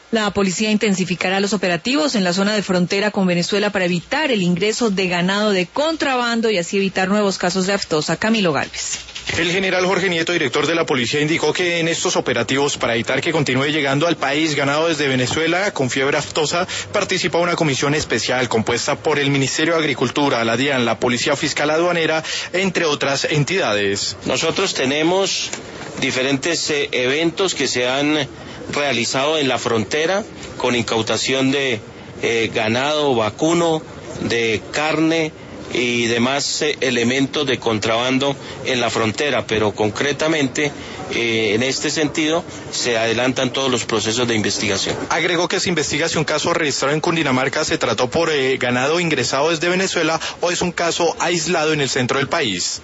La policía intensificará los operativos en la zona de frontera con Venezuela para evitar el ingreso de ganado de contrabando y así evitar nuevos casos de aftosa. Camilo Gálvez. El general Jorge Nieto, director de la policía, indicó que en estos operativos para evitar que continúe llegando al país ganado desde Venezuela con fiebre aftosa, participa una comisión especial compuesta por el Ministerio de Agricultura, la DIAN, la Policía Fiscal Aduanera, entre otras entidades. Nosotros tenemos diferentes eventos que se han realizado en la frontera con incautación de ganado vacuno, de carne y demás elementos de contrabando en la frontera, pero concretamente en este sentido se adelantan todos los procesos de investigación. Agregó que se investiga si un caso registrado en Cundinamarca se trató por ganado ingresado desde Venezuela o es un caso aislado en el centro del país.